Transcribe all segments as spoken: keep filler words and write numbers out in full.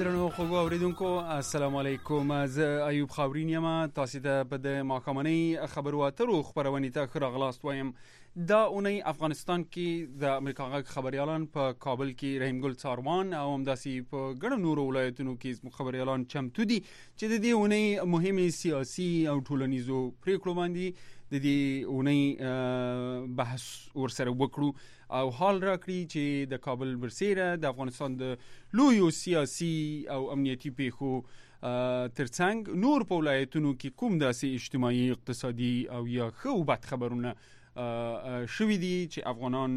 درنو خوږو اوریدونکو السلام علیکم. زه ایوب خاورین یم. تاسو ته په د ماښامنۍ خبرو اترو خبرونې ته ښه راغلاست وایم. دا اونۍ افغانستان کې د امریکا غږ خبريالان په کابل کې رحیم ګل څاروان او همداسې په ګڼو نورو ولایتونو کې زموږ خبريالان چمتو دي چې د دې اونۍ مهمې سیاسي او ټولنیزو پریکړو باندې د دې اونۍ بحث ورسره وکړو او حال راکړي چې د کابل برسیره د افغانستان د لویو سیاسي او امنیتي پیښو ترڅنګ نور په ولایتونو کې کوم داسې اجتماعي اقتصادي او یا ښه او بد خبرونه شوي دي چې افغانان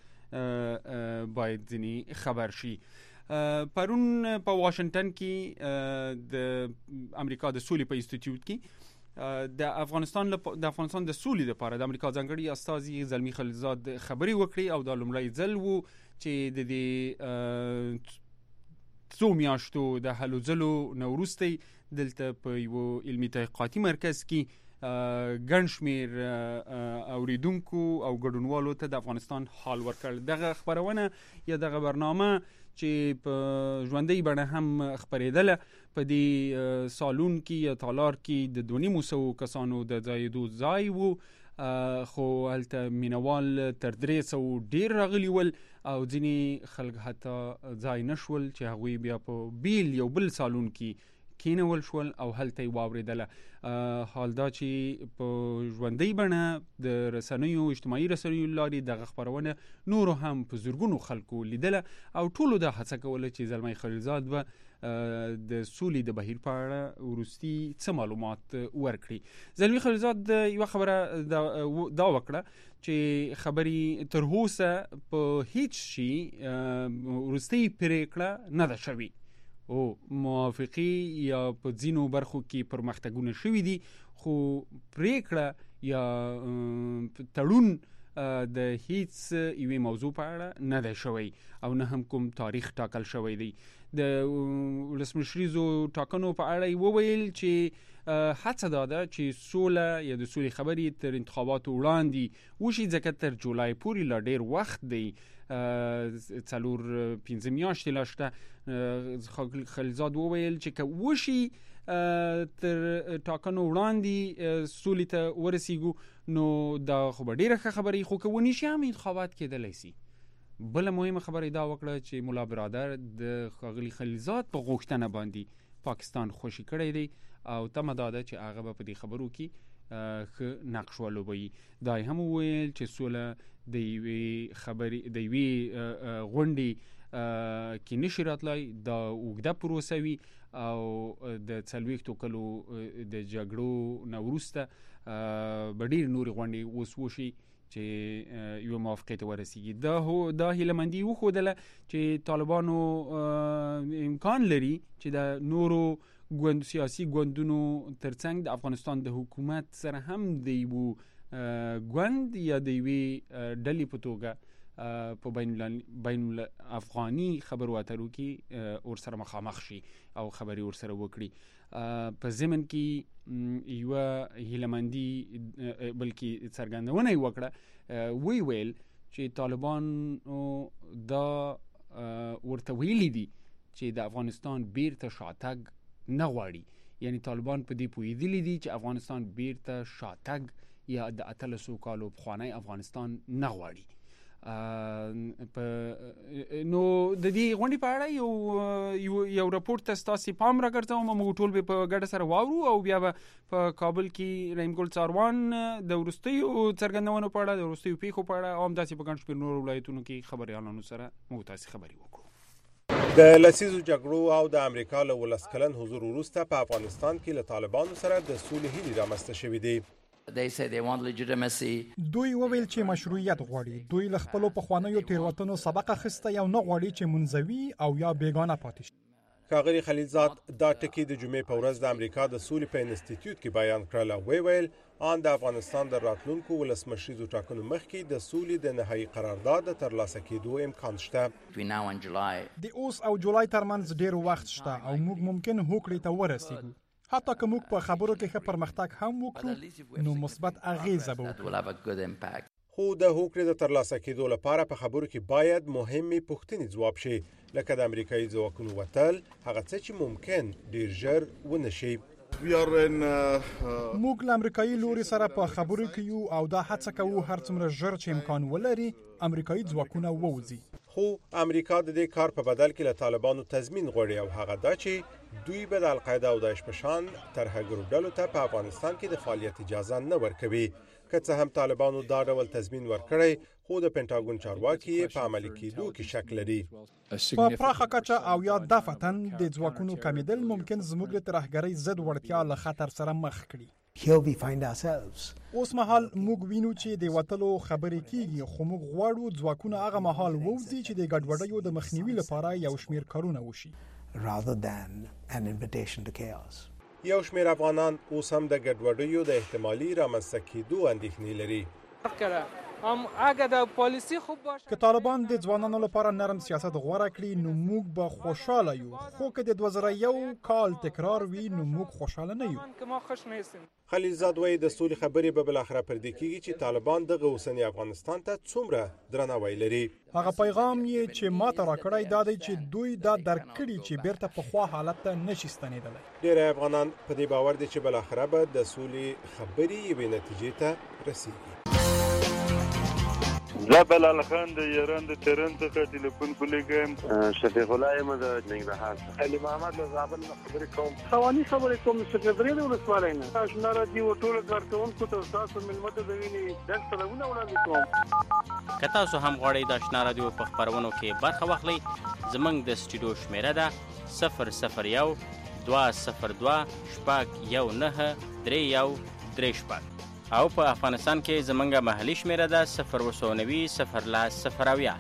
باید ځینې خبر شي. پرون په واشنگټن کې د امریکا د سولې په انسټیټیوټ کې د افغانستان د افغانستان د سولې لپاره د امریکا ځانګړي استازي زلمی خلیلزاد خبري وکړي او د لومړی ځل وو چې د دې څو میاشتو د هلو ځلو نه وروسته دلته په یو علمي تحقیقاتي مرکز کې ګڼ شمېر اوریدونکو او ګډونوالو ته د افغانستان حال ورکړ. دغه خبرونه یا دغه برنامه چې په ژوندۍ بڼه هم خبرېدله په دې سالون کې یا تالار کې د دوه نیمو سوو کسانو د ځایېدو ځای وو، خو هلته مینوال تر درې سوو ډېر راغلي ول او ځینې خلک حتی ځای نه شول چې هغوی بیا په بیل یو بل سالون کې کینول شول او هلته یې واورېدله. حال دا چې په ژوندۍ بڼه د رسنیو اجتماعي رسنیو لارې دغه خبرونه نورو هم په زرګونو خلکو لیدله او ټولو دا هڅه کوله چې زلمی خلیلزاد به د سولې د بهیر په اړه وروستي څه معلومات ورکړي. زلمی خلیلزاد یوه خبره دا وکړه چې خبرې تر اوسه په هیڅ شي وروستۍ پرېکړه نه ده شوې او موافقي یا په ځینو برخو کې پرمختګونه شوي دي، خو پریکړه یا تړون د هیڅ یوې موضوع په اړه نه دی شوی او نه هم کوم تاریخ ټاکل شوی دی. د ولسمشریزو ټاکنو په اړه یې وویل چې هڅه دا ده چې سوله یا د سولې خبرې تر انتخاباتو وړاندې وشي، ځکه تر جولای پورې لا ډېر وخت دی، څلور پنځه میاشتې لا شته. خلیلزاد وویل چې که وشي تر ټاکنو وړاندې سولې ته ورسیږو نو دا خو به ډېره ښه خبرې، خو که ونشي هم انتخابات کېدلی سي. بله مهمه خبره دا وکړه چې ملا برادر د ښاغلي خلیلزاد په غوښتنه باندې پاکستان خوشي کړی دی او تمه دا ده چې هغه به په دې خبرو کې ښه نقش ولوبوي. دا یې هم وویل چې سوله د یوې خبرې د یوې غونډې کې نشي راتلی، دا اوږده پروسه وي او د څلوېښتو کلو د جګړو نه وروسته به ډېرې نورې غونډې اوس وشي چې یو موافقې ته ورسیږي. دا هو دا هیلهمندي وښودله چې طالبانو امکان لري چې د نورو ګوند سیاسي ګوندونو ترڅنګ د افغانستان د حکومت سره هم د یو ګوند یا د یوې ډلې په توګه په بین الافغاني خبرو اترو کې ورسره مخامخ شي او خبرې ورسره وکړي. په ضمن کې یوه هیلهمندي بلکې څرګندونه یې وکړه، وی ویل چې طالبانو دا ورته ویلي دي چې د افغانستان بیرته شاتګ نه غواړي، یعنی طالبان په دې پوهېدلي دي چې افغانستان بیرته شاتګ یا د اتلسو کالو پخوانی افغانستان نه غواړي. نو د دې غونډې په اړه یو یو راپورټ ته ستاسې پام راګرځوم، موږ ټول به په ګډه سره واورو او بیا به په کابل کې رحیم ګل څاروان د وروستیو څرګندونو په اړه د وروستیو پیښو په اړه او همداسې په ګڼ شمېر نورو ولایتونو کې خبریالانو سره موږ تاسې خبرې وکړو. د لسیزو جګړو او د امریکا له ولس کلن حضور وروسته په افغانستان کې له طالبانو سره د سولې هیلې رامنځته شوې دي. دوی وویل چې مشروعیت غواړي. دوی له خپلو پخوانیو تېروتنو سبق اخیستی او نه غواړي چې منزوي او یا بیګانه پاتې شي. ښاغلي خلیلزاد دا ټکي د جمعې په ورځ د امریکا د سولې په انسټیټیوټ کې بیان کړل او ویل ان د افغانستان د راتلونکو ولسمشریزو ټاکنو مخکې د سولې د نهایي قرارداد د ترلاسه کېدو امکان شته. د اوس او جولای ترمنځ ډېر وخت شته او موږ ممکن هوکړې ته ورسیږو. حتی که موږ په خبرو کې ښه پرمختګ هم وکړو نو مثبت اغیزه به وکړي. خو د هوکړې د ترلاسه کېدو لپاره په خبرو کې باید مهمې پوښتنې ځواب شي، لکه د امریکایي ځواکونو وتل، هغه څه چې ممکن ډیر ژر ونه شي. موږ له امریکایي لوري سره په خبرو کې یو او دا هڅه کوو هر څومره ژر چې امکان ولري امریکایي ځواکونه ووځي. خو امریکا د دې کار په بدل کې له طالبانو تضمین غواړي او هغه دا چې دوی به د القاعده او داعش په شان ترهګرو ډلو ته په افغانستان کې د فعالیت اجازه نه ورکوي. که څه هم طالبانو دا ډول تضمین ورکړی، خو د پینټاګون چارواکي په عملي کېدو کې شک لري. په پراخه کچه او یا دفتن د ځواکونو کمیدل ممکن زموږ د ترهګرۍ ضد وړتیا له خطر سره مخ کړي. Here we find ourselves. اوس مهال موږ وینو چې د وټلو خبرې کیږي، خو موږ غواړو ځواکونه هغه مهال ووځي چې د ګډوډیو د مخنیوي لپاره یو شمیر کارونه وشي rather than an invitation to chaos. یو شمیر افغانان اوس هم د ګډوډیو د احتمالي رامنځته کېدو اندېښنې لري. هم اگه د پالیسی خوب باشه که طالبان د ځوانانو لپاره نرم سیاست غوړه کړي نو موږ به خوشاله یو، خو که د دوه زره یو کال تکرار وي نو موږ خوشاله نه یو. که ما خوش نیستیم. خلیلزاد وایي د سولې خبرې به بالاخره پر دې کېږي چې طالبان دغه اوسنی افغانستان ته څومره درناوی لري. هغه پیغام یې چې ما ته راکړی دا دی چې دوی دا درک کړي چې بیرته پخوا حالت ته نشي ستنېدلی. ډېری افغانان په دې باور دي چې بالاخره به د سولې خبرې یوې نتیجې ته رسیږي. زه بلال خان د ایران د تهران څخه ټلیفون کولیږم. شفیق الله یم د ننګرهار څخه. علي محمد له زابل نه خبرې کوم. خواني خبرې کوم سکرټري د ولسوالۍ نه. آشنا راډیو ټول کارکونکو ته تاسو ملمت د ویني د سلامونه وړاندې کوم. که تاسو هم غواړئ د آشنا راډیو په خبرونو کې برخه واخلئ، زموږ د سټوډیو شمیره ده صفر صفر یو دوه صفر دوه شپږ یو نهه درې یو درې شپږ او په افغانستان کې زمونږ محلي شمیره ده صفر اووه نوي صفر لس صفر اویا.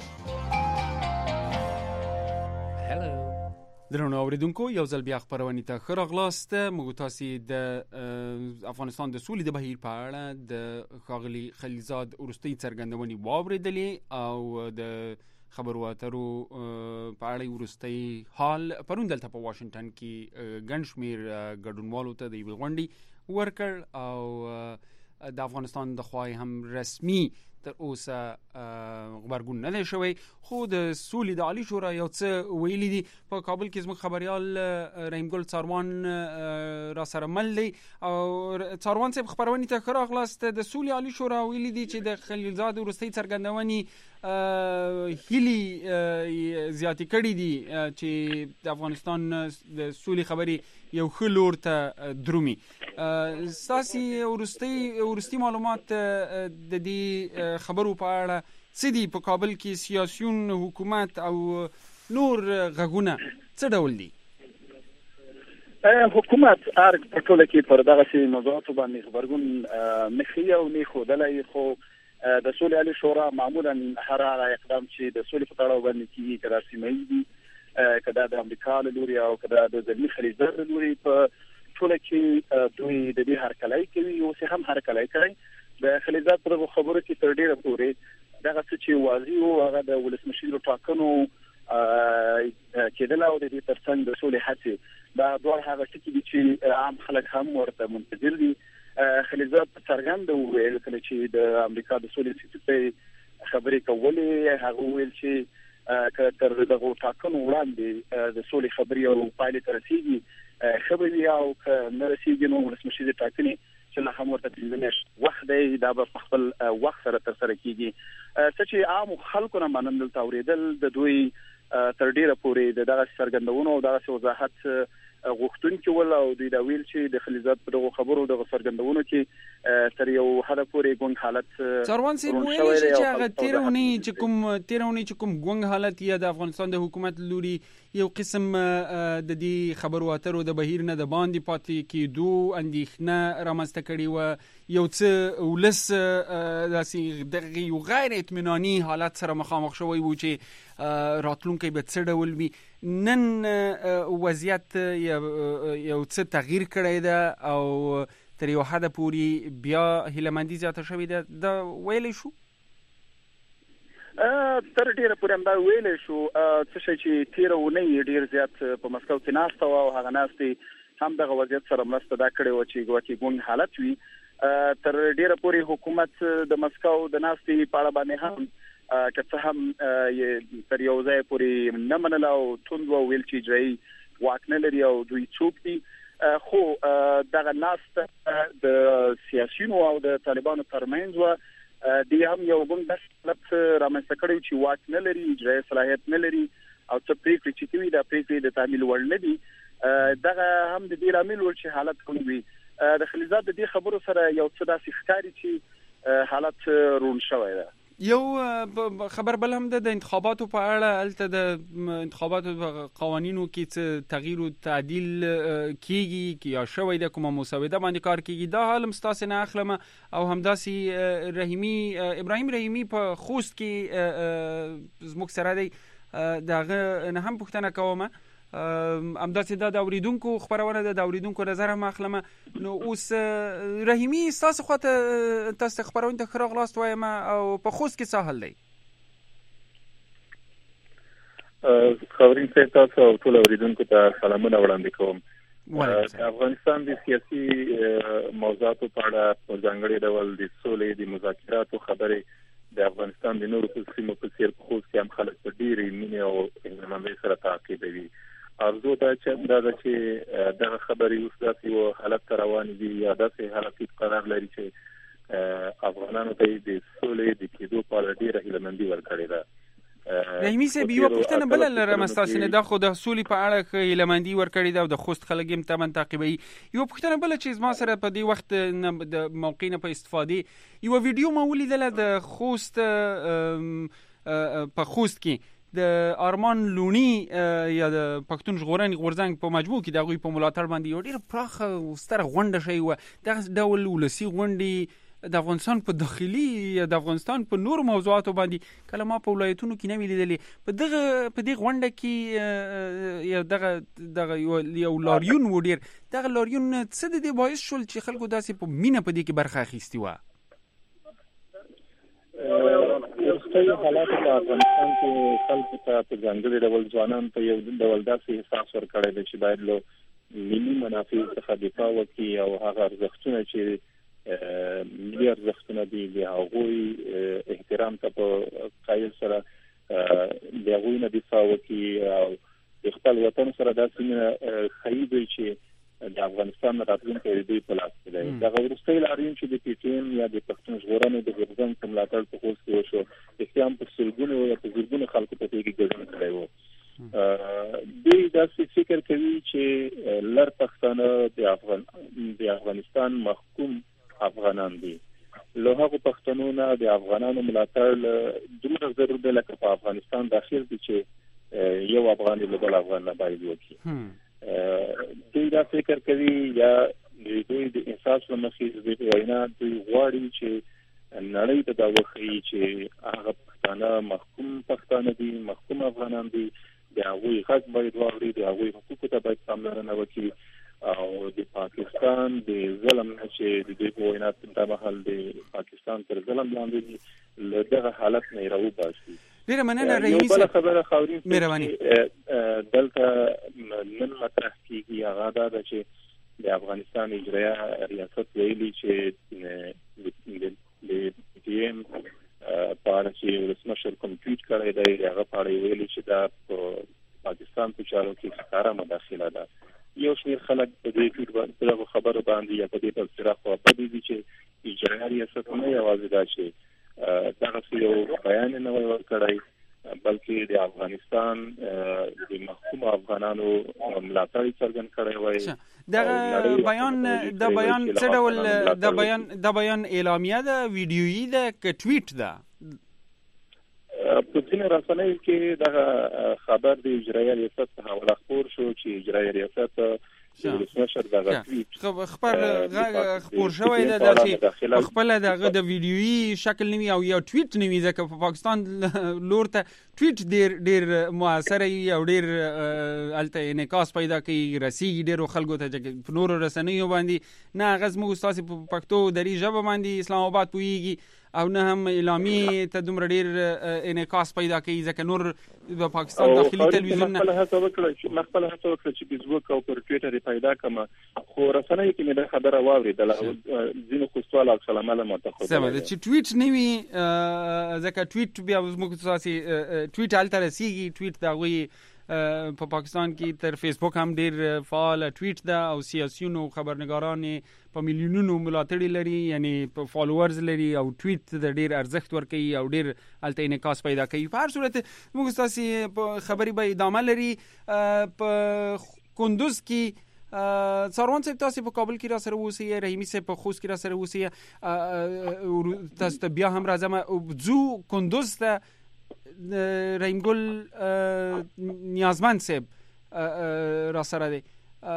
درنو اوریدونکو، یو ځل بیا خبرونه ته ښه راغلاست. موږ تاسو د افغانستان د سولې د بهیر په اړه د ښاغلي خلیلزاد وروستۍ څرګندونې واورېدلې او د خبرو اترو په اړه وروستۍ حال پرون دلته په واشنگټن کې ګڼ شمېر ګډونوالو ته د یوې غونډې ورکړ او د افغانستان د خوا هم رسمي تر اوسه غبرګون نه دی شوی، خو د سولې د عالی شورا یو څه ویلي دي. په کابل کې زموږ خبريال رحیم ګل څاروان را سره مل دی او څاروان صاحب خبرونه ته ښه راغلاست. د سولې عالی شورا ویلي دي چې د خلیلزاد وروستۍ څرګندونې هیلي زیاتې کړي دي چې د افغانستان د سولې خبرې یو ښه لور ته درومي. ستاسو وروستي وروستي معلومات د دې خبرو په اړه څه دي؟ په کابل کې سیاسيون، حکومت او نور غږونه څه ډول دي؟ حکومت ارګ په ټوله کې پر دغه سي موضوعاتو باندې خبرګون مخې او نه خودلای، خو د سولې عالی شورا معمولا هر اقدام چې د سولې په اړه باندې کیږي کله سیمایي دي، کله د امریکا له لوري او کله د زلمی خلیج له لوري په ټوله کې دوی د دې هرکلای کوي او څه هم هرکلای کوي. د خلیلزاد پر خبرو کې تر ډیره پورې دغه څه چې واضح او هغه د ولسمشر ټاکنو کېدل او د دې ترڅنګ د سولې هڅې دا دوه هغه ټکي دي چې عام خلک هم ورته منتظر دي. خلیلزاد څرګند ویل کله چې د امریکا د سولې سیاست خبرې کولې، هغه ویل چې که تر دغه ټاکنو وړاندې د سولې خبرې او پایلې ته رسیږي خبرې او که نه رسیږي نو ولسمشر ټاکنې چې له هم ورته پنځه وخت دی دا به خپل وخت سره تر سره کیږي. څه چې عام خلکو نه منل تاوریدل د دوی تر ډیره پورې د دغه څرګندونو او دغه وضاحت غوښتونکي ول او دوی دا ویل چې د خلیلزاد په دغه خبرو دغه څرګندونو کې تر یو حد پورې ګونګ حالت څاروان سي ویل چې هغه تیرونی چې کوم تیرونی چې کوم ګونګ حالت یا د افغانستان د حکومت لوري یو قسم د دې خبرو اترو د بهیر نه د باندې پاتې کېدو اندېښنه رامنځته کړې و، یو څه ولس داسې دغه یو غیر اطمیناني حالت سره مخامخ شوی و چې راتلونکی به څه ډول وي. نن وضعیت یو څه تغییر کړی ده او تر یو حد پورې بیا هیلهمندي زیاته شوې ده، دا ویلی شو؟ تر ډیره پورې هم دا ویلی شو. څه شی چې تېره اونۍ ډېر زیات په مسکو کې ناسته وه او هغه ناستې هم دغه وضعیت سره مرسته دا کړې وه چې ګواکې ګونګ حالت وي. تر ډیره پورې حکومت د مسکو د ناستې په اړه باندې هم که څه هم تر یو ځای پورې نه منله او توند ویل چې اجرایي واک نه لري او دوی څوک دي، خو دغه ناسته د سیاسيونو او د طالبانو ترمنځ و دی هم یو ګوند د حالت رامنځته کړی چې واک نه لري، اجرایي صلاحیت نه لري او څه پریکړې چې کوي د پریکړې د تعمیل وړ نه دي. دغه هم د دې لامل ول چې حالت کوم وي. د خلیزات د دې خبرو سره یو څه داسې ښکاري چې حالت رون شوی دی. یو خبر بل هم د انتخاباتو په اړه، البته د انتخاباتو قوانینو کې څه تغییر او تعدیل کیږي کی یا شوی د کومه مسوده باندې کار کیږي، دا حال مستاسه نه اخلم او همداسي رحیمی ابراهیم رحیمی په خوست کې زموږ سره دی، داغه نه هم پوښتنه کومه امداسي د اوریدونکو خبرونه د اوریدونکو نظر هم اخلم. نو اوس رحیمی تاسو خواته تاسو خبرونه ته خراغ لاست وایم او په خوست کې ساحل دی خبرین څه تاسو او ټول اوریدونکو ته سلامونه وړاندې کوم. د افغانستان د سیاسي موضوعاتو په اړه په ځانګړي ډول د سولې د مذاکراتو خبرې د افغانستان د نورو سیمو په څیر په خوست کې هم خلک په ډېرې مینې او اهتمام سره تعقیبوي. ارزو دا چې دا چې دغه خبرې اوس داسې یو حالت ته روان دي یا داسې حالت قرار لري چې افغانانو ته د سولې د کېدو په اړه ډېره هیلهمندي ورکړې ده. رحیمی صاحب یو پوښتنه بل لرم ستاسو نه، دا خو د سولې په اړه هیلهمندي ورکړې ده او د خوست خلک هم تمن تعقیبوي. یو پوښتنه بل چې ما سره په دې وخت د موقع نه په استفاده یو ویډیو ما ولیدله د خوست په خوست کې د ارمان لونی یا د پښتون ژغورنې غورځنګ په مجموع کې د غوي په ملاتړ باندې یو ډېر پراخه او ستره غونډه شوی و. دغه ډول ولسی غونډې د افغانستان په داخلي یا د افغانستان په نور موضوعاتو باندې کله ما په ولایتونو کې نه ویلې. په دغه په دې غونډه کې یا دغه دغه یو لاریون و ډېر دغه لاریون څه د دې باعث شول چې خلکو داسې په مینه په دې کې برخه اخیستي و؟ ورستي حالات په افغانستان کې خلکو ته په ځانګړي ډول ځوانان ته یو ډول داسې احساس ورکړی دی چې باید له ملي منافع څخه دفاع وکړي او هغه ارزښتونه چې ملي ارزښتونه دي د هغوی احترام ته په قایل سره د هغوی نه دفاع وکړي او د خپل وطن سره داسې ښیي دی چې د افغانستان راتلونکی د دوی په لاس کې دی. دغه وروستی لاریون چې د پی ټي ایم یا د پښتون ژغورنې د غورځنګ په ملاتړ په خوست کې وشو، رښتیا هم په سلګونو یا په زرګونو خلکو په دې کې ګډون کړی و. دوی داسې فکر کوي چې لر پښتانه د افغان د افغانستان محکوم افغانان دي. له هغو پښتنو نه د افغانانو ملاتړ دومره ضرور دی لکه په افغانستان داخل دي چې یو افغان له بل افغان نه باید وکړي. دوی دا فکر کوي یا دوی د احساس له مخې د وینا دوی غواړي چې نړۍ ته دا وښیي چې هغه پښتانه محکوم پښتانه دي، محکوم افغانان دي، د هغوی حق باید واوري، د هغوی حقوقو ته باید پاملرنه وکړي او د پاکستان د ظلم نه چې د دوی په وینا په مهال د پاکستان تر ظلم لاندې دي له دغه حالت نه راوباسي. ډیره مننه رحیمی صاحب. خبره خاورین مهرباني دلته نن مطرح کیږي هغه دا چې د افغانستان اجرایه ریاست ویلي چې د پی ټي ایم په اړه چې ولسمشر کوم ټویټ کړی دی هغه په اړه ویلي چې دا په پاکستان په چارو کې ښکاره مداخله ده. یو شمېر خلک په دې ټویټ باندې خبرو باندې یا په دې تبصره خو په دې چې اجرایه ریاست نه یوازې دا چې دغه یو بیان نه ورکړی بلکې د افغانستان د محکوم افغانانو ملاتړ څرګند کړی وای. دغه بیان د بیان څه ډول د بیان د بیان اعلامیه ده، ویډیویي ده که ټویټ ده؟ په ځینې رسنیو کې دغه خبر د اجرایه ریاست په حواله خپور شو چې اجرایه ریاست ولسمشر دغه ټویټ خبر خپور شوی دی داسې خپل دغه د ویډیویي شکل نوي او یا ټویټ نوي، ځکه په پاکستان لور ته ټویټ ډیر ډیر موثر او ډیر الته انعکاس پیدا کوي، رسیږي ډیرو خلکو ته چې په نورو رسنیو باندې نه غزمو استاد په پښتو دري ژبه باندې اسلام آباد پويږي او نه هم اعلامیه ته دومره ډیر انعکاس پیدا کوي ځکه نور د پاکستان داخلي تلویزیون نه خپل هڅه وکړه چې خپل هڅه وکړه چې فیسبوک او پر ټوئیټر پیدا کما خو رسنۍ کې مې د خبره واوریدل ځینو خوستوال او سلام علیکم ته سم ده چې ټویټ نه وي ځکه ټویټ بیا موږ تاسو ټویټ الته رسیږي ټویټ دا وی په پاکستان کې تر فیسبوک هم ډیر فعال ټویټ ده او سیاسيونو خبرنګاران په میلیونونو ملاتړي لري یعنی په فالوورز لري او ټویټ د ډیر ارزښت ورکوي او ډیر الته انعکاس پیدا کوي. په هر صورت موږ تاسو په خبري به ادامه لري. په کندوز کې ساروان صاحب تاسو په کابل کې را سره وسی، رحیمی صاحب په خوست کې را سره وسی، تاسو بیا هم راځم زو کندوز ته رحیم ګل نیازمند صاحب را سره دی.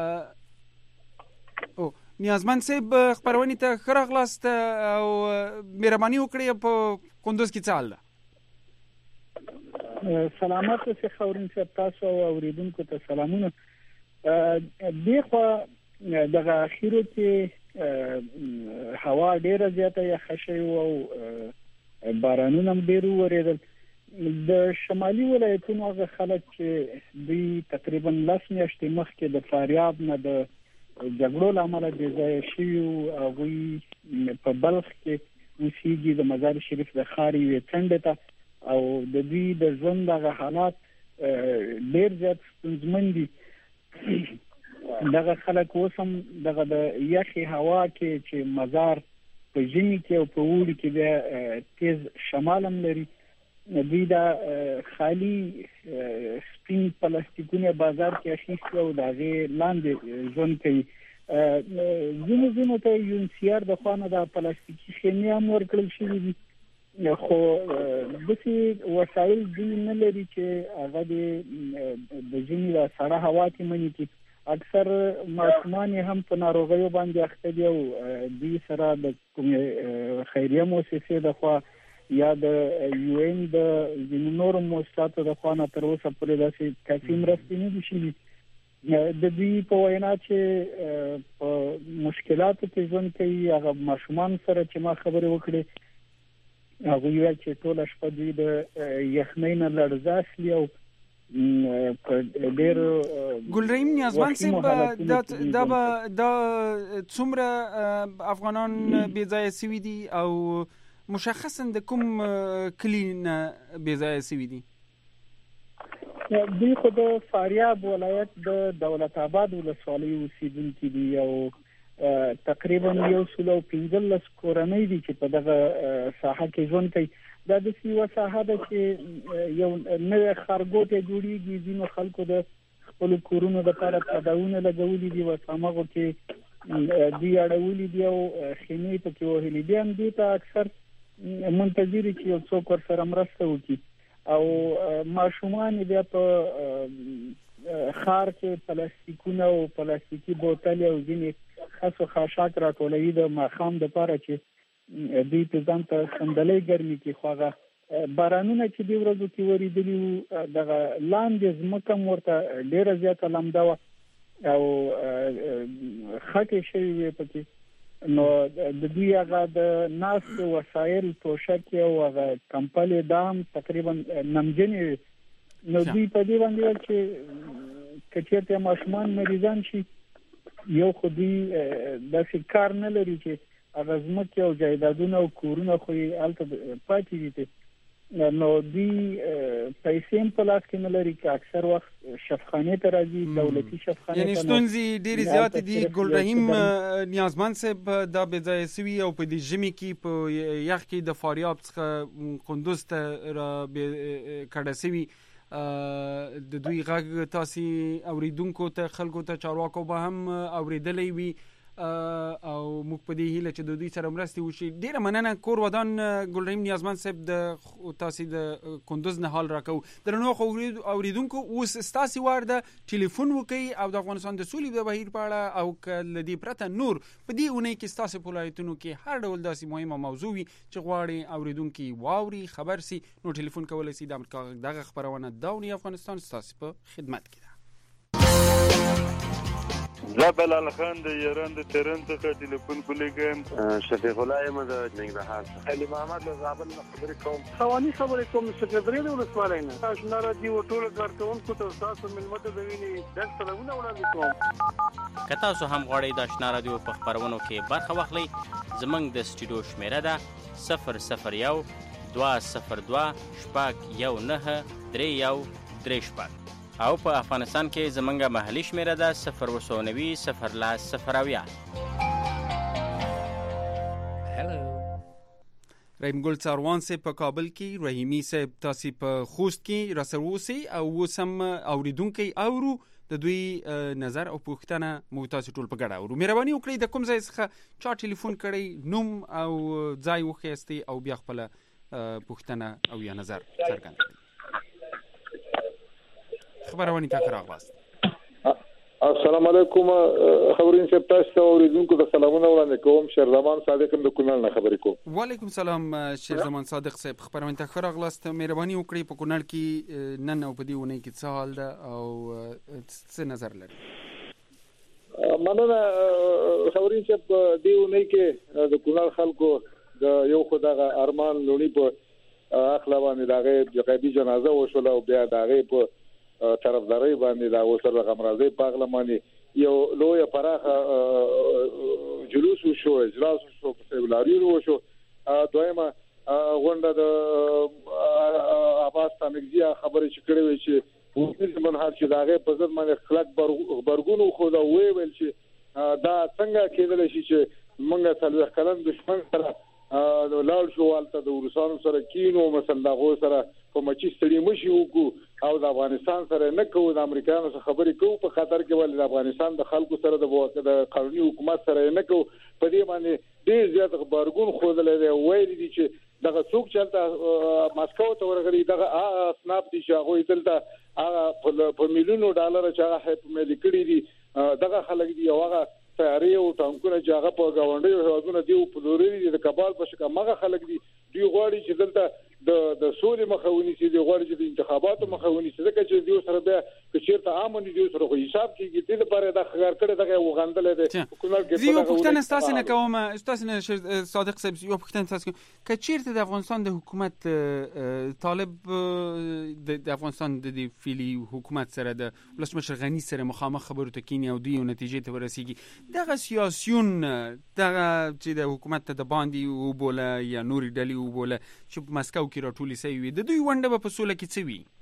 او نیازمند صاحب خبرونه ته خرغلاست او مهرباني وکړئ په کندوز کې څه حال ده؟ سلامات اوسئ خورین صاحب، تاسو او اوریدونکو ته سلامونه. دغه دغه اخیرو کې هوا ډیره زیاته یخ شوی او بارانونه هم ډیر وریدل. د شمالي ولایتونو هغه خلک چې دوی تقریبا لس میاشتې مخکې د فاریاب نه د جګړو لامل د ځای شي او وی په بلخ کې اوسېږي د مزار شریف د خاري وڅنډه ته او د دوی د ژوند د حالات ډیر زیات ستونزمن دي. دغه خلک اوسم دغه د یخي هوا کې چې مزار په ژمي کې او په اوړي کې د تیز شمال هم لري، دوی دا خالی سپین پلاستیکونه بازار کې اخیستي او دا غي لاندې ژوند کوي. زمو زمو ته یونسیار د خوانه د پلاستیکي خېمې هم ورکړل شوې دي، خو دغه وسایل دوی نه لري چې هغه د ژمي د سړه هوا کې مني کې. اکثر ماشومان هم په ناروغیو باندې اخته دي او دوی سره د کومې خیریه مؤسسې د خوا یا د یو ان د نورو مؤسساتو د خوانه تر اوسه پورې داسې کافي مرستې نه دي شوې. د دوی په وینا چې په مشکلاتو کې ژوند کوي. هغه ماشومان سره چې ما خبرې وکړې هغه ویل چې ټول شپه دوی د یخنۍ نه لړزه اخلي او په ډېر ګلرحیم نیازمند صاحب دا دا څومره افغانان بې ځایه سوي دي او مشخصا د کوم کلی نه بې ځایه سوي دي؟ دوی خو د فاریاب ولایت د دولت آباد ولسوالۍ اوسېدونکي دي او تقریبا یو سل او پنځلس کورنۍ دي چې په دغه ساحه کې ژوند کوي. دا د یوه ساحه ده چې یو نوی ښارګوټی جوړېږي، ځینو خلکو د خپلو کورونو دپاره پډاونه لګولي دي، په هماغو کې دوی اړولي دي او خیمې پکې وهلي دي. هم دوی ته اکثر منتظر چې یو څوک ور سره مرسته وکړي او ماشومان بیا په خار کې پلاستیکونه او پلاستیکي بوتل او ځینې خاصو خاشاک راټولوي د ماښام دپاره چې دوی په ځان ته سندلۍ ګرمي کې. خو هغه بارانونه چې دې ورځو کې ورېدلي وو دغه لاندې ځمکه هم ورته ډېره زیاته لمده وه او خټې شوې وې پکې. نو د دوی هغه د ناست وسایل توشکې او هغه کمپلې دا هم تقریبا نمجنې وي. نو دوی په دې باندې ویل چې که چېرته ماشومان مریضان شي یو خو دوی داسې کار نه لري چې هغه ځمکې او جایدادونه او کورونه خو یې هلته پاتې دي، نو دوی پیسې هم په لاس کې نه لري که اکثر وخت شفخانې ته راځي، دولتي شفخانې ته. یعنی ستونزې ډېرې زیاتې دي. ګلرحیم نیازمند صاحب دا بې ځایه سوي او په دې ژمي کې په یخ کې د فاریاب څخه کندوز ته را کډه سوي. د دوی غږ تاسو اوریدونکو ته خلکو ته چارواکو به هم اوریدلی وي او موږ په دې هیله چې د دوی سره مرستې وشي. ډېره مننه کور ودان ګلرحیم نیازمند صاحب د تاسو د کندوز نه حال راکو. درنو اوریدونکو اوس ستاسو وار ده ټلیفون وکړئ او د افغانستان د سولې د بهیر په اړه او که له دې پرته نور په دې اونۍ کې ستاسو په ولایتونو کې هر ډول داسې مهمه موضوع وي چې غواړي اوریدونکي واوري خبر سي نو ټلیفون کولی سي. د امریکا دغه خبرونه داوني افغانستان ستاسو په خدمت کې ده. زه بلال خان د ایران د تهران څخه ټلیفون کولیږم. شفیق الله یم د ننګرهار څخه. علي محمد له زابل نه خبرې کوم. خواني خبرې کوم سکرټری د ولسوالۍ نه. آشنا راډیو ټول کارکونکو ته تاسو ملمت د ویني د سلامونه وړاندې کوم. که تاسو هم غواړئ د آشنا راډیو په خپرونو کې برخه واخلئ، زموږ د سټوډیو شمیره ده صفر صفر یو دوه صفر دوه شپږ یو نهه درې یو درې شپږ، او په افغانستان کې زمونږ محلي شمیره ده صفر اووه سوه نوي صفر لس صفر اویا. رحیم ګل څاروان صاحب په کابل کې، رحیمي صاحب تاسو په خوست کې راسره اوسئ او اوس هم اوریدونکي اورو د دوی نظر او پوښتنه مو تاسو ټول په ګډه اورو. مهرباني وکړئ د کوم ځای څخه چا ټلیفون کړی نوم او ځای وښیاستئ او بیا خپله پوښتنه او یا نظر څرګند کړئ. خبرونه تا راغلاست. السلام علیکم خبرین صاحب، تاسو ته اوریدونکو ته سلامونه وړاندې کوم. شیرزمان صادق د کونړ نه خبرې کوم. وعلیکم سلام شیرزمان صادق صاحب، خبرونه تا راغلاست. مهرباني وکړئ په کونړ کې نن او په دې ونې کې څه حال ده او څه نظر لري؟ مننه خبرین صاحب. دې ونې کې د کونړ خلکو د یو خدای ارمان لونی په اخلا باندې دغه غیبی جنازه وشوله او بیا دغه په طرفداري باندې دا وسره غمرازي پارلماني یو لوی پراخه جلوس وشو، اجلاس وشو، سیمینار وشو. دویمه غونډه د عباس تامکزی خبرې چې کړې وي چې پولیس منهار چې داغه په ځد باندې خلک برګونو خو دا وی ویل چې دا څنګه کېدل شي چې موږ څلور کلن دشمن سره لاړ شو والته د روسانو سره کینو مثلا دغه سره په مچي ستړي مشي وکړو او د افغانستان سره نه کوو، د امریکایانو سره خبرې کوو په خاطر کې ول د افغانستان د خلکو سره د قانوني حکومت سره نه کوو. په دې باندې ډېر زیات خبرګون خوذل دی ویل دي چې دغه څوک چلته ماسکو ته ورغلي دغه اسناب دي چې هغه دلته هغه په میلیونو ډالر چې هغه په ملي کړي دي دغه خلک دي او هغه تیاری او ټانکونه چې هغه په گاونډي هوادونو دی په لوري دي د کابل په شکه مغه خلک دي دی غواړي چې دلته د د سولې مخاوني سي، دی غواړي چې د انتخاباتو مخاوني سي، ځکه چې دیو سره بیا کچیرته امن دی سره خو حساب کیږي د لپاره د خبر کړه دغه وغندل دي. کومل کې زه یو پوښتنه تاسو نه کوم، تاسو نه صادق صاحب یو پوښتنه تاسو کچیرته د افغانستان د حکومت طالب د افغانستان د فعلی حکومت سره د ولسمشر غنی سره مخامخ خبرو ته کینی او دوی نتیجې ته ورسیږي، دغه سیاسيون دغه چې د حکومت د باندې او بوله یا نوري ډلې او بوله چې مسکو کې راټولې سوي د دوی ونده په سوله کې څه وی؟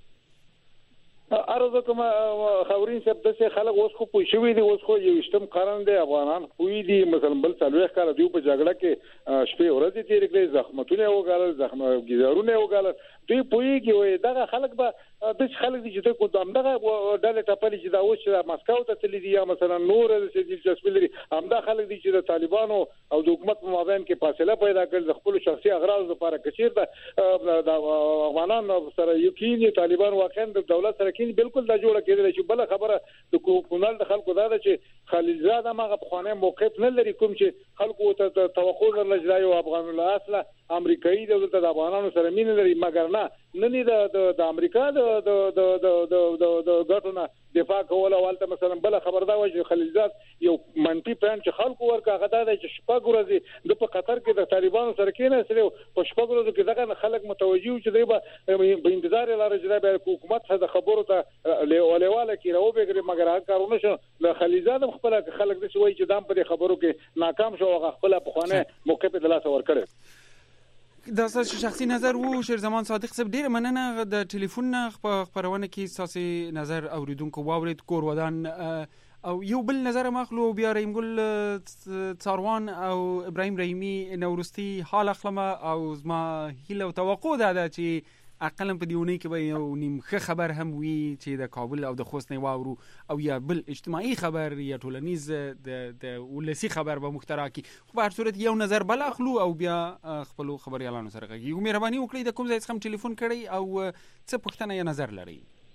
ارزه کوم خبرین صاحب د خلک اوس خو پوه شوی دي، اوس خو یو شتم قانون دی افغانان خوې دي مثلا بل څلويخ کال دی په جګړه کې شپې ورځې تیر کړې، زخمتونه وګالل، زخم ګیزارونه وګالل، دوی پوېږي وي دغه خلک به د خلک دي چې د کوم دغه ډلې ټپلې چې دا اوس چې مسکو ته تللی دي یا مثلا نور د دلچسپي لري همدا خلک دي چې د طالبانو او د حکومت په مابین کې فاصله پیدا کړل د خپل شخصي اغراض لپاره کثیر د افغانان سره یقیني طالبان واقعا د دولت سره کې بالکل دا جوړه کېدل چې بل خبره د کومل د خلکو دا چې خلیلزاد هغه په خانه موقف نه لري کوم چې خلکو ته توقع لري او افغان الاصل امریکایي دولت د افغانانو سره مين لري، مګر نه نني د د امریکا د د د د د غټونه دفاع کول او البته مثلا بل خبر دا وایي خلیلزاد یو منفي پلان چې خلکو ورکا غدا د شپږ ورځې د په قطر کې د طالبانو سره کې نه په شپږ ورځو کې دغه خلک متوجي چې دی به انتظار لري چې د حکومت څخه خبرو ته لیواله کې راو بګري، مګر هغه کارونه شو د خلیلزاد خپل خلک د شوي چې دام په خبرو کې ناکام شو هغه خپل په خانه موقف د لاس ور کړ. دا ساسي شخصي نظر وو شیرزمان صادق صاحب، ډیر مننه د ټلیفون خبرونه کې ساسي نظر اوریدونکو واورید کور ودان او یو بل نظر مخلو بیا رحیم ګل څاروان او ابراهیم رحیمی نورستی حال اخلمه او زما هیله او توقع ده چې اقلا په دیونه کې به یو نیم ښه خبر هم وي چې د کابل او د خوست نه واورو او یا بل اجتماعي خبر یا ټولنیز د د ولسی خبر به مخترع کی، خو په هر صورت یو نظر بل اخلو او بیا خپل خبريالانو سره غږیږو. مهرباني وکړئ د کوم ځای څخه ټلیفون کړئ او څه پوښتنه یا نظر لرئ؟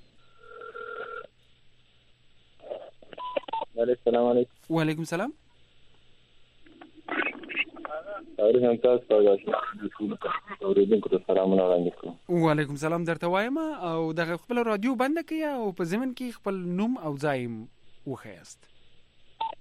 السلام علیکم. وعلیکم السلام. اورم تاسو ته اوریدونکو ته سلامونه وړاندې کوم. وعلیکم السلام درته وایم او دغه خپل رادیو بند کړئ او په زمين کې خپل نوم او ځای وښیاست.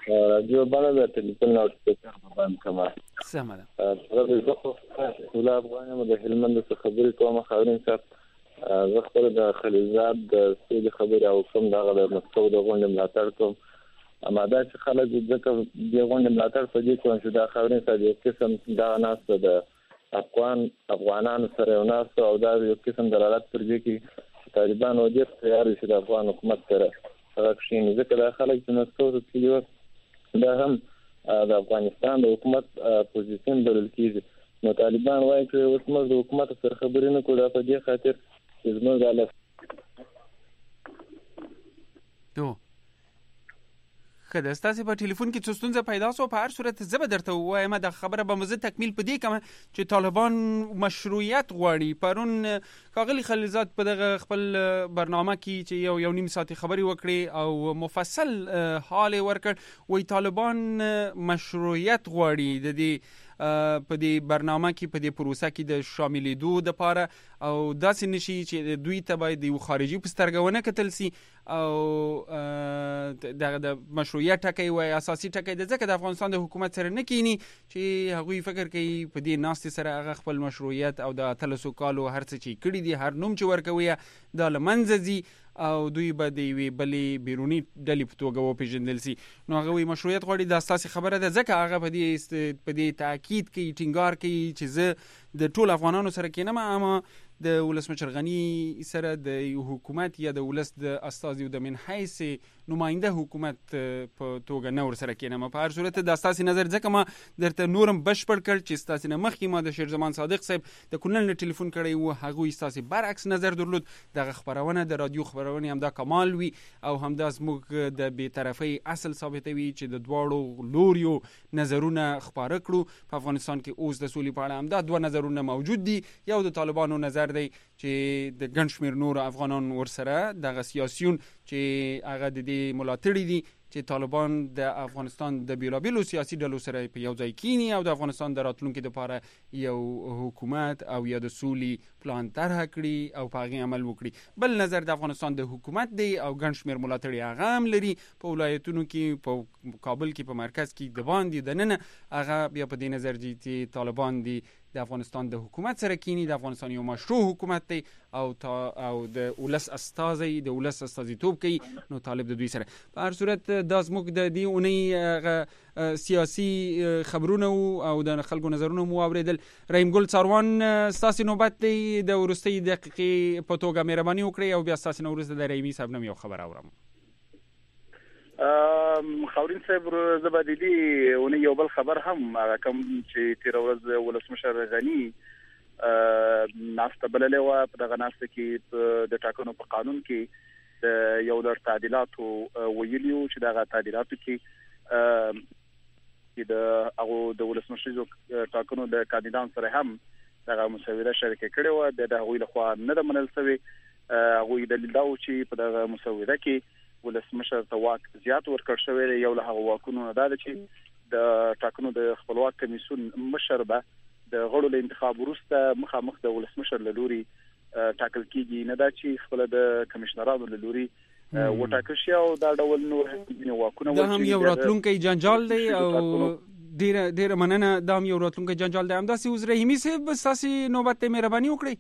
راډیو باندې د ټلیفون لاوډ سپیکر باندې کما سمه ده. دا د زه ټول افغانانو د هلمند څخه خبرې کوم. خاورین صاحب زه خپل د خلیزات د سولې خبرې او کوم دغه د مسکو د غونډې ملاتړ کوم. اما دا چې خلک ځکه د غونډې ملاتړ په دې کوم چې دا خاورین صاحب یو قسم دا ناس د افغان افغانانو سره یو ناس او دا یو قسم دلالت پر دې کې طالبان او دې تیار شي د افغان حکومت سره راکښین. ځکه دا خلک چې مسکو ته تللي دا هم د افغانستان د حکومت پوزیشن بلل کېږي. نو طالبان وایي چې اوس موږ د حکومت سره خبرې نه کوو په دې خاطر چې زموږ د دو ښه ده. ستاسې په ټلیفون کې څه ستونزه پیدا سوه، په هر صورت زه به درته ووایم دا خبره به مزه تکمیل په دې کومه چې طالبان مشروعیت غواړي. پرون ښاغلي خلیلزاد په دغه خپل برنامه کې چې یو یو نیم ساعتې خبرې وکړې او مفصل حال یې ورکړ، وایي طالبان مشروعیت غواړي د دې په دې برنامه کې په دې پروسه کې د شاملېدو دپاره، او داسې نشي چې دوی ته باید د یو خارجي په سترګه ونه کتل سي او دغه د مشروعیت ټکی وایي اساسي ټکی ده. ځکه د افغانستان د حکومت سره نه کینی چې هغوی فکر کوي په دې ناستې سره هغه خپل مشروعیت او د اتلسو کالو هر څه چې کړي دي، هر نوم چې ورکوي دا له منځه ځي او دوی به د یوې بلې بیروني ډلې په توګه وپېژندل سي. نو هغه وایي مشروعیت غواړي. دا ستاسې خبره ده، ځکه هغه په دې په دې تاکید کوي، ټینګار کوي چې زه د ټول افغانانو سره کینم، اما د ولسمشر غني سره د یو حکومت یا د ولس د استازي او د من حیث نماینده حکومت په توګه نه ورسره کینم. په هر صورت دا ستاسې نظر، ځکه ما درته نورم بشپړ کړ چې ستاسې نه مخکې ما د شیرزمان صادق صاحب د کونړ نه ټلیفون کړی و، هغوی ستاسې برعکس نظر درلود. دغه خپرونه د رادیو خپرونې همدا کمال وي او همدا زموږ د بېطرفۍ اصل ثابتوي چې د دواړو لوریو نظرونه خپاره کړو. په افغانستان کې اوس د سولې په اړه همدا دوه نظرونه موجود دي. یو د طالبانو نظر دی چې د ګڼ شمېر نور افغانان ورسره دغه سیاسیون چې هغه د دې ملاتړي دي چې طالبان د افغانستان د بیلابیلو سیاسي ډلو سره په یو ځای کینی او د افغانستان د راتلونکي لپاره یو حکومت او یا د سولې پلان طرح کړي او په هغې عمل وکړي. بل نظر د افغانستان د حکومت دی او ګڼ شمېر ملاتړي هغه هم لري په ولایتونو کې، په کابل کې، په مرکز کې، د باندې دننه هغه بیا په دې نظر دي چې طالبان دي د افغانستان د حکومت سره کینی، د افغانستان یو مشروع حکومت دی او تا او د ولس استازي د ولس استازیتوب کوي، نو طالب د دوی سره. په هر صورت دا زموږ د دې اونۍ سیاسي خبرونه او د خلکو نظرونه مو اوریدل. رحیم ګل څاروان ستاسې نوبت دی د وروستۍ دقیقې په توګه مهرباني وکړئ او بیا ستاسې نه وروسته د رحیمي صاحب نه یو خبر اورم. خاورین صاحب زه به د دې اونۍ یو بل خبر هم کوم چې تېره ورځ ولسمشر غني ناسته بللې وه. په دغه ناسته کې د ټاکنو په قانون کې د یو لړ تعدیلاتو ویلي وو چې دغه تعدیلاتو کې چې د هغو د ولسمشریزو ټاکنو د کاندیدانو سره هم دغه مسوده شریکه کړې وه، د هغوی لخوا نه ده منل سوې. هغوی دلیل دا و چې په دغه مسوده کې ولسمشر ته واک زیات ورکړ شوی دی. یو له هغو واکونو دا ده چې د ټاکنو د خپلواک کمیسیون مشر به د غړو له انتخاب وروسته مخامخ د ولسمشر له لوري ټاکل کېږي، نه دا چې خپله د کمیشنرانو له لوري وټاکل شي. او دا ډول نور واکونه دا هم یو راتلونکی جنجال دی او ډېره ډېره مننه. دا هم یو راتلونکی جنجال دی. همداسې اوس رحیمي صاحب ستاسې نوبت ته مهرباني وکړئ.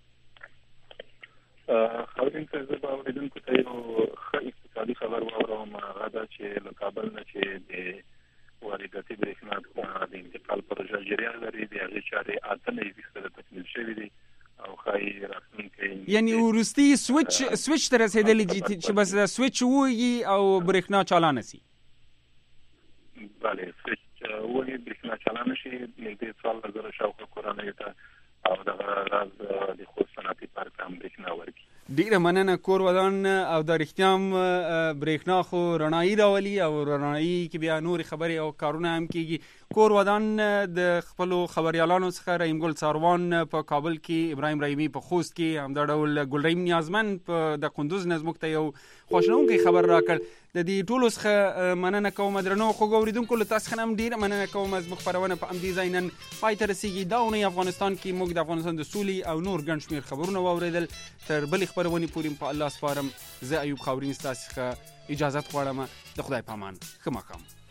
خاورین صاحب زه به اورېدونکو ته یو ښه اقتصادي خبر واورم. هغه دا چې له کابل نه چې د وارداتي برېښنا د انتقال پروژه جریان لري، د هغې چارې اته نوي فیصده تکمیل شوي دي او ښایي راتلونکی یعنې وروستي سویچ سویچ ته رسېدلي دي چې بس سویچ ووهي او برېښنا چالانه سي. بله، سویچ ووهي، برېښنا چالانه شي، نږدې څوارلس زره شاوخوا کورنیو ته او دغه راز د خوست صنعتي پارک ته هم برېښنا ورکړي. ډیره مننه. کور ودان او د رښتیا هم برېښنا خو رڼایي راولي او رڼایي کې بیا نورې خبرې او کارونه هم کېږي. کور ودان د خپلو خبریالانو څخه رحیم ګل څاروان په کابل کې، ابراهیم رحیمي په خوست کې، همدا ډول ګلرحیم نیازمن په د کندوز نه زموږ ته یو خواشنونکی خبر راکړ. د دې ټولو څخه مننه کوم. درنو خوږو اورېدونکو له تاسو څخه هم ډېره مننه کوم. زموږ خپرونه په همدې ځای نن پای ته رسېږي. دا اونۍ افغانستان کې موږ د افغانستان د سولې او نور ګڼ شمېر خبرونه واورېدل. تر بلې خپرونې پورې په الله سپارم. زه ایوب خاورین ستاسو څخه اجازت غواړم. د خدای په امان. ښه ماښام.